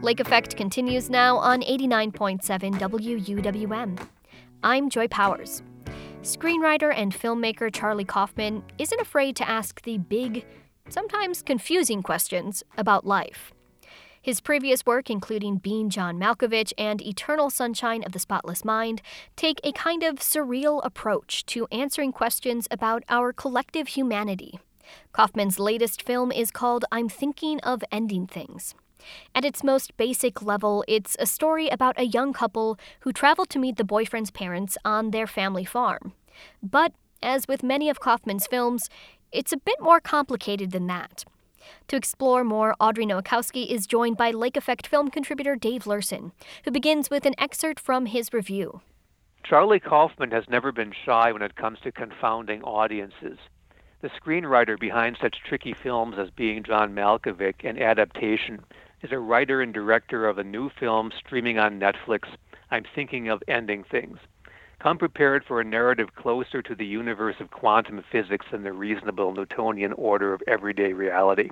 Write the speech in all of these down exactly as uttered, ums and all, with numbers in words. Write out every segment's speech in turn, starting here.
Lake Effect continues now on eighty-nine point seven W U W M. I'm Joy Powers. Screenwriter and filmmaker Charlie Kaufman isn't afraid to ask the big, sometimes confusing questions about life. His previous work, including Being John Malkovich and Eternal Sunshine of the Spotless Mind, take a kind of surreal approach to answering questions about our collective humanity. Kaufman's latest film is called I'm Thinking of Ending Things. At its most basic level, it's a story about a young couple who travel to meet the boyfriend's parents on their family farm. But, as with many of Kaufman's films, it's a bit more complicated than that. To explore more, Audrey Nowakowski is joined by Lake Effect film contributor Dave Lurson, who begins with an excerpt from his review. Charlie Kaufman has never been shy when it comes to confounding audiences. The screenwriter behind such tricky films as Being John Malkovich and Adaptation is a writer and director of a new film streaming on Netflix, I'm Thinking of Ending Things. Come prepared for a narrative closer to the universe of quantum physics than the reasonable Newtonian order of everyday reality.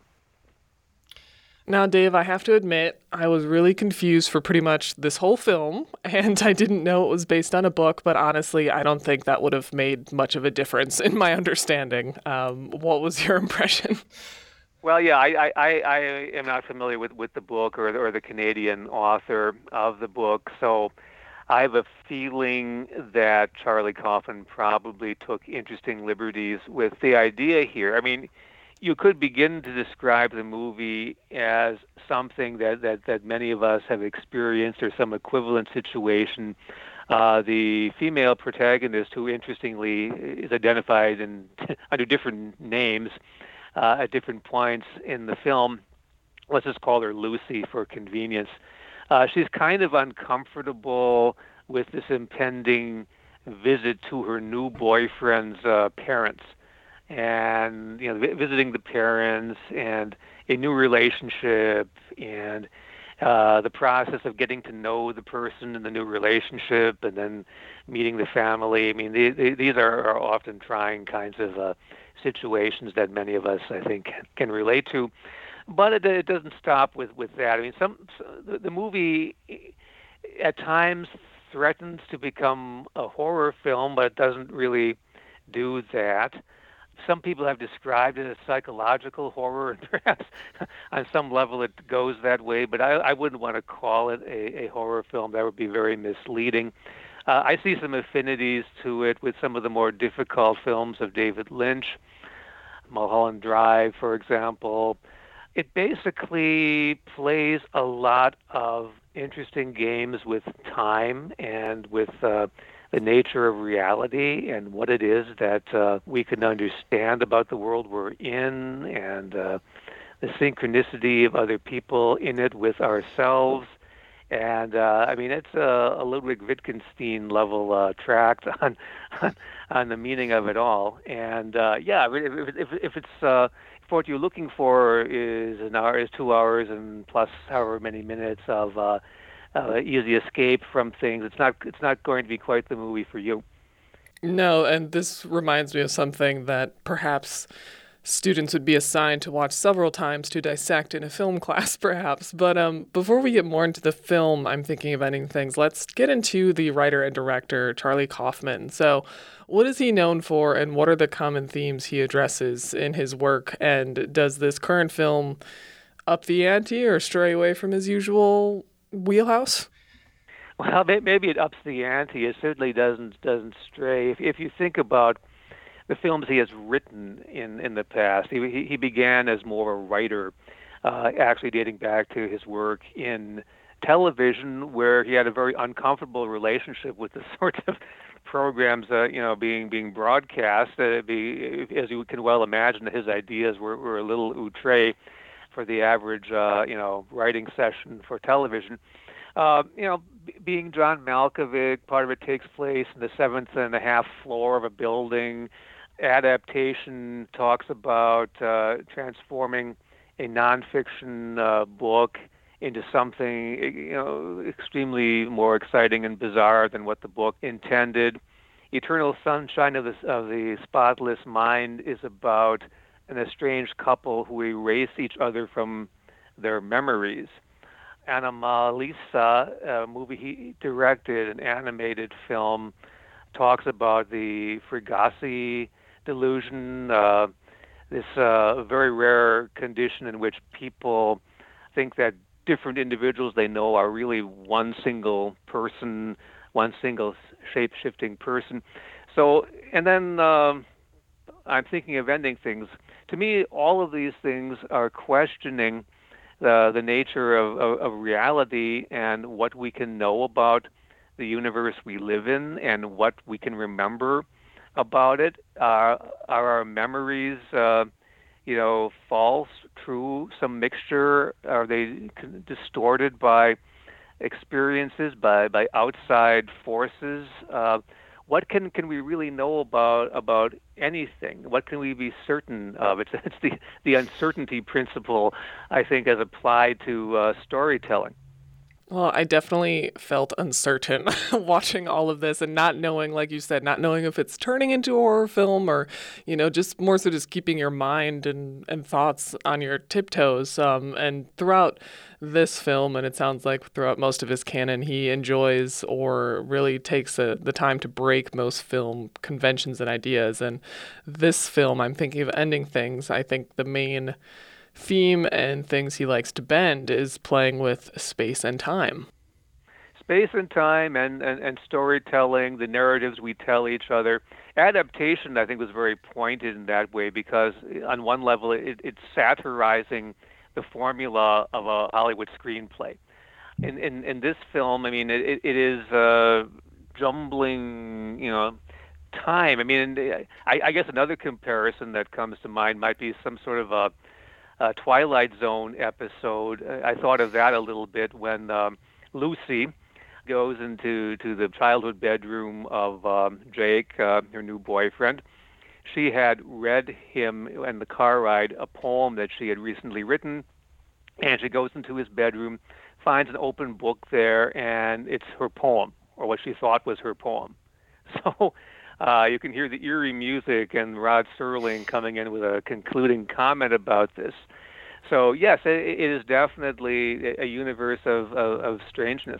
Now, Dave, I have to admit, I was really confused for pretty much this whole film, and I didn't know it was based on a book, but honestly, I don't think that would have made much of a difference in my understanding. Um, what was your impression? Well, yeah, I, I, I am not familiar with, with the book or the, or the Canadian author of the book, so I have a feeling that Charlie Kaufman probably took interesting liberties with the idea here. I mean, you could begin to describe the movie as something that, that, that many of us have experienced or some equivalent situation. Uh, the female protagonist, who interestingly is identified in, under different names, Uh, at different points in the film. Let's just call her Lucy for convenience. Uh, she's kind of uncomfortable with this impending visit to her new boyfriend's uh, parents, and you know, vi- visiting the parents and a new relationship and uh, the process of getting to know the person in the new relationship and then meeting the family. I mean, they, they, these are, are often trying kinds of uh, situations that many of us, I think, can relate to. But it, it doesn't stop with, with that. I mean, some the, the movie at times threatens to become a horror film, but it doesn't really do that. Some people have described it as psychological horror, and perhaps on some level it goes that way, but I, I wouldn't want to call it a, a horror film. That would be very misleading. Uh, I see some affinities to it with some of the more difficult films of David Lynch, Mulholland Drive, for example. It basically plays a lot of interesting games with time and with uh, the nature of reality and what it is that uh, we can understand about the world we're in and uh, the synchronicity of other people in it with ourselves. And, uh, I mean, it's a, a Ludwig Wittgenstein level uh, tract on, on on the meaning of it all. And, uh, yeah, if, if, if it's uh, if what you're looking for is an hour, is two hours and plus however many minutes of uh, uh, easy escape from things, it's not it's not going to be quite the movie for you. No, and this reminds me of something that perhaps students would be assigned to watch several times to dissect in a film class, perhaps. But um, before we get more into the film, I'm Thinking of Ending Things, let's get into the writer and director, Charlie Kaufman. So what is he known for, and what are the common themes he addresses in his work? And does this current film up the ante or stray away from his usual wheelhouse? Well, maybe it ups the ante. It certainly doesn't doesn't stray. If, if you think about the films he has written in, in the past, he, he began as more a writer, uh, actually dating back to his work in television, where he had a very uncomfortable relationship with the sorts of programs, uh, you know, being being broadcast. Uh, be, as you can well imagine, his ideas were, were a little outre for the average, uh, you know, writing session for television. Uh, you know, b- being John Malkovich, part of it takes place in the seventh and a half floor of a building. Adaptation talks about uh, transforming a nonfiction uh, book into something, you know, extremely more exciting and bizarre than what the book intended. Eternal Sunshine of the, of the Spotless Mind is about an estranged couple who erase each other from their memories. Anomalisa, a movie he directed, an animated film, talks about the Frigasi delusion, uh, this uh, very rare condition in which people think that different individuals they know are really one single person, one single shape-shifting person. So, and then um, I'm thinking of ending things. To me, all of these things are questioning the, the nature of, of, of reality and what we can know about the universe we live in and what we can remember about it. Uh, are our memories, uh, you know, false, true, some mixture? Are they distorted by experiences, by, by outside forces? Uh, what can, can we really know about about anything? What can we be certain of? It's, it's the, the uncertainty principle, I think, as applied to uh, storytelling. Well, I definitely felt uncertain watching all of this and not knowing, like you said, not knowing if it's turning into a horror film or, you know, just more so just keeping your mind and, and thoughts on your tiptoes. Um, and throughout this film, and it sounds like throughout most of his canon, he enjoys or really takes a, the time to break most film conventions and ideas. And this film, I'm thinking of ending things. I think the main theme and things he likes to bend is playing with space and time. Space and time and, and, and storytelling, the narratives we tell each other. Adaptation, I think, was very pointed in that way because on one level it, it's satirizing the formula of a Hollywood screenplay. In, in, in this film, I mean, it, it is uh, jumbling, you know, time. I mean, I, I guess another comparison that comes to mind might be some sort of a Uh, Twilight Zone episode. I thought of that a little bit when um, Lucy goes into to the childhood bedroom of um, Jake, uh, her new boyfriend. She had read him in the car ride a poem that she had recently written, and she goes into his bedroom, finds an open book there, and it's her poem, or what she thought was her poem. So Uh, you can hear the eerie music and Rod Serling coming in with a concluding comment about this. So, yes, it, it is definitely a universe of, of, of strangeness.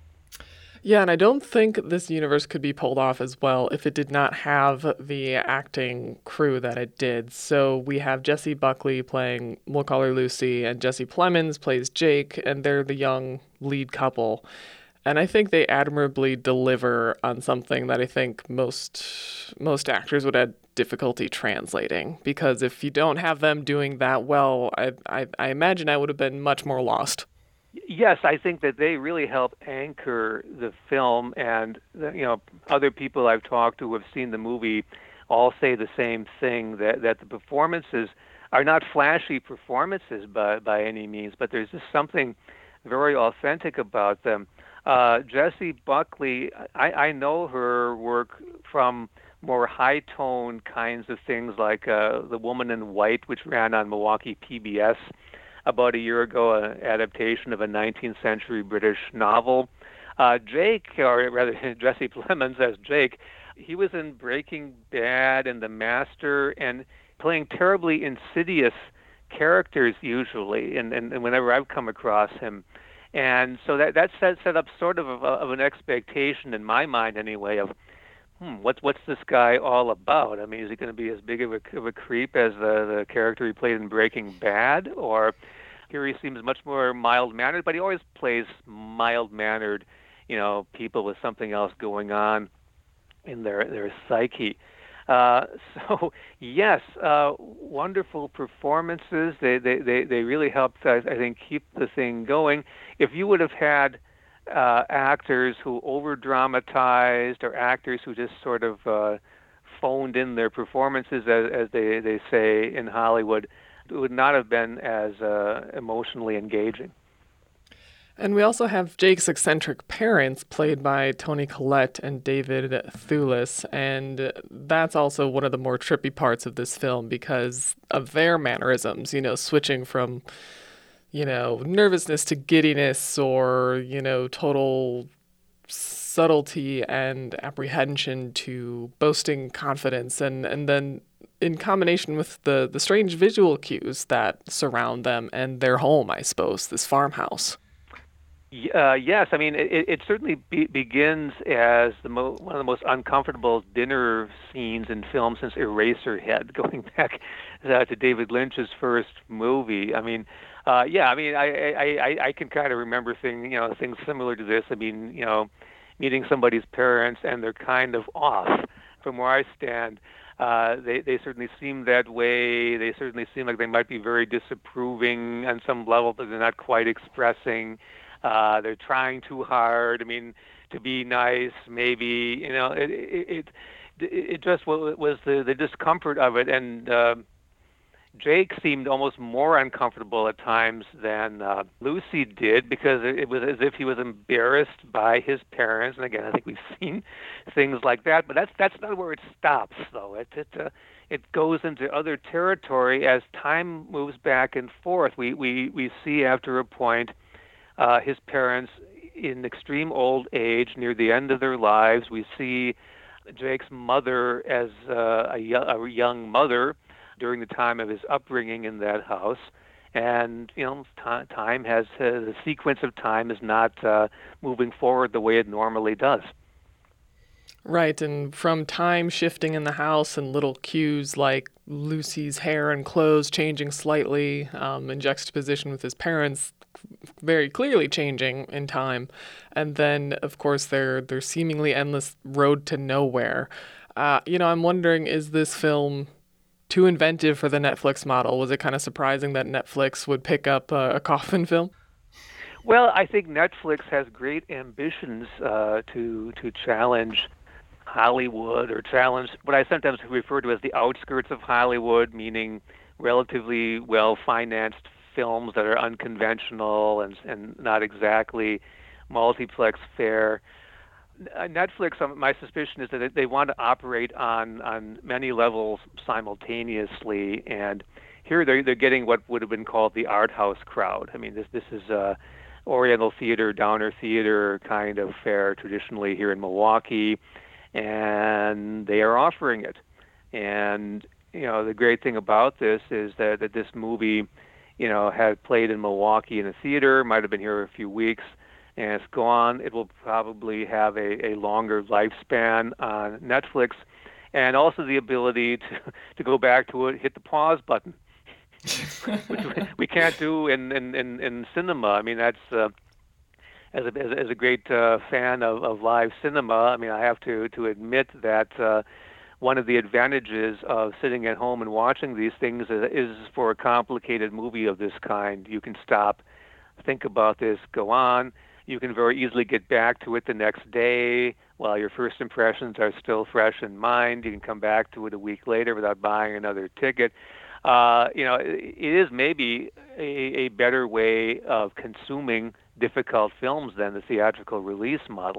Yeah, and I don't think this universe could be pulled off as well if it did not have the acting crew that it did. So we have Jessie Buckley playing We'll Call Her Lucy, and Jesse Plemons plays Jake, and they're the young lead couple. And I think they admirably deliver on something that I think most most actors would have difficulty translating. Because if you don't have them doing that well, I, I, I imagine I would have been much more lost. Yes, I think that they really help anchor the film, and you know, other people I've talked to who have seen the movie all say the same thing, that, that the performances are not flashy performances by, by any means, but there's just something very authentic about them. Uh, Jessie Buckley, I, I know her work from more high-tone kinds of things like uh, The Woman in White, which ran on Milwaukee P B S about a year ago, an adaptation of a nineteenth century British novel. Uh, Jake, or rather Jesse Plemons as Jake, he was in Breaking Bad and The Master and playing terribly insidious characters usually, and, and, and whenever I've come across him. And so that that set, set up sort of, a, of an expectation in my mind anyway of, hmm, what's what's this guy all about? I mean, is he going to be as big of a, of a creep as the, the character he played in Breaking Bad? Or here he seems much more mild-mannered, but he always plays mild-mannered, you know, people with something else going on in their, their psyche. Uh, so, yes, uh, wonderful performances. They, they, they, they really helped, I, I think, keep the thing going. If you would have had uh, actors who over-dramatized or actors who just sort of uh, phoned in their performances, as, as they, they say in Hollywood, it would not have been as uh, emotionally engaging. And we also have Jake's eccentric parents, played by Toni Collette and David Thewlis, and that's also one of the more trippy parts of this film because of their mannerisms, you know, switching from, you know, nervousness to giddiness or, you know, total subtlety and apprehension to boasting confidence, and, and then in combination with the, the strange visual cues that surround them and their home, I suppose, this farmhouse. Y- Uh, yes, I mean it, it certainly be, begins as the mo- one of the most uncomfortable dinner scenes in film since Eraserhead, going back uh, to David Lynch's first movie. I mean, uh, yeah, I mean, I I, I, I can kind of remember things, you know, things similar to this. I mean, you know, meeting somebody's parents and they're kind of off from where I stand. Uh, they they certainly seem that way. They certainly seem like they might be very disapproving on some level, but they're not quite expressing. Uh, they're trying too hard. I mean, to be nice, maybe. You know, it it it, it just was the the discomfort of it, and uh, Jake seemed almost more uncomfortable at times than uh, Lucy did, because it, it was as if he was embarrassed by his parents. And again, I think we've seen things like that, but that's that's not where it stops, though. It it uh, it goes into other territory as time moves back and forth. We we we see after a point uh, his parents in extreme old age, near the end of their lives. We see Jake's mother as uh, a, yo- a young mother during the time of his upbringing in that house. And, you know, t- time has, uh, the sequence of time is not uh, moving forward the way it normally does. Right, and from time shifting in the house and little cues like Lucy's hair and clothes changing slightly um, in juxtaposition with his parents very clearly changing in time. And then, of course, their, their seemingly endless road to nowhere. Uh, you know, I'm wondering, is this film too inventive for the Netflix model? Was it kind of surprising that Netflix would pick up a, a Kaufman film? Well, I think Netflix has great ambitions uh, to to challenge Hollywood, or challenge what I sometimes refer to as the outskirts of Hollywood, meaning relatively well-financed films that are unconventional and and not exactly multiplex fare. Netflix, um, my suspicion is that they want to operate on, on many levels simultaneously, and here they're, they're getting what would have been called the art house crowd. I mean, this this is uh, Oriental theater, downer theater kind of fare traditionally here in Milwaukee, and they are offering it. And you know, the great thing about this is that, that this movie, you know, had played in Milwaukee in a theater, might have been here a few weeks, and it's gone. It will probably have a, a longer lifespan on Netflix, and also the ability to, to go back to it, hit the pause button, which we can't do in, in, in, in cinema. I mean, that's, uh, as, a, as, a, as a great uh, fan of, of live cinema, I mean, I have to, to admit that uh, one of the advantages of sitting at home and watching these things is, is for a complicated movie of this kind. You can stop, think about this, go on. You can very easily get back to it the next day while your first impressions are still fresh in mind. You can come back to it a week later without buying another ticket. Uh, you know, it, it is maybe a, a better way of consuming difficult films than the theatrical release model.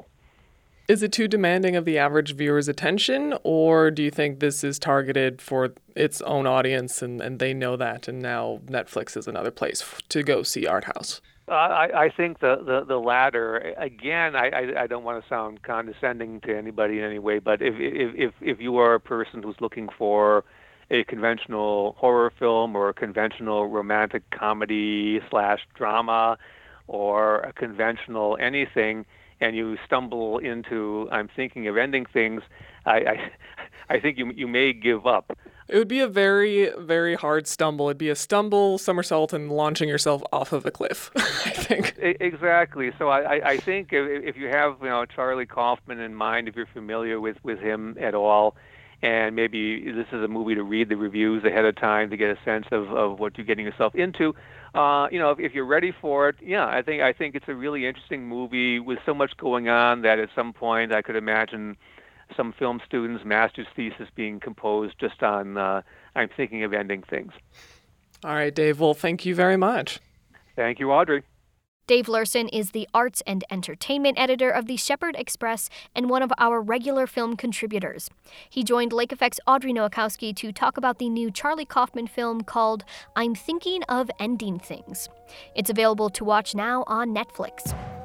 Is it too demanding of the average viewer's attention, or do you think this is targeted for its own audience and, and they know that, and now Netflix is another place to go see art house? Uh, I, I think the, the, the latter. Again, I, I, I don't want to sound condescending to anybody in any way, but if, if, if, if you are a person who's looking for a conventional horror film or a conventional romantic comedy slash drama or a conventional anything, and you stumble into I'm thinking of ending things, I, I, I think you you may give up. It would be a very, very hard stumble. It'd be a stumble, somersault, and launching yourself off of a cliff, I think. Exactly. So I, I think if, if you have, you know, Charlie Kaufman in mind, if you're familiar with, with him at all, and maybe this is a movie to read the reviews ahead of time to get a sense of, of what you're getting yourself into, uh, you know, if, if you're ready for it, yeah, I think I think it's a really interesting movie with so much going on that at some point I could imagine some film students' master's thesis being composed just on uh, I'm thinking of ending things. All right, Dave. Well, thank you very much. Thank you, Audrey. Dave Larson is the arts and entertainment editor of the Shepherd Express and one of our regular film contributors. He joined Lake Effect's Audrey Nowakowski to talk about the new Charlie Kaufman film called I'm Thinking of Ending Things. It's available to watch now on Netflix.